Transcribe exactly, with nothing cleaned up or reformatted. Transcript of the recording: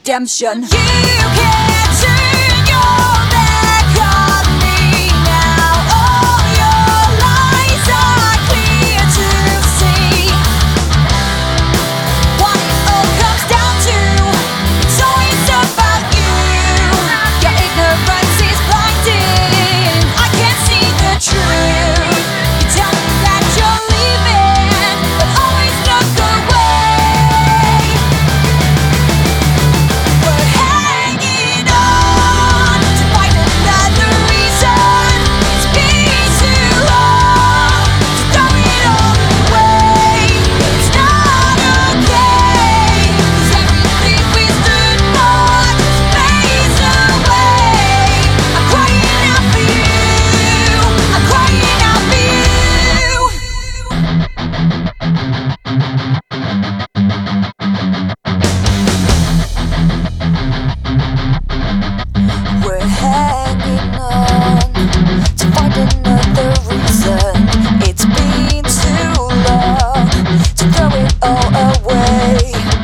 redemption. You can't turn your back on me now. All your lies are clear to see. What it all comes down to, it's always about you. Your ignorance is blinding. I can't see the truth. You tell me that you're leaving, but always look away. We're hanging on to find another reason. It's been too long to throw it all away. It's not okay, 'cause everything we stood for just fades away. I'm crying out for you. I'm crying out for you. We're hanging on to find another reason. It's been too long to throw it all away.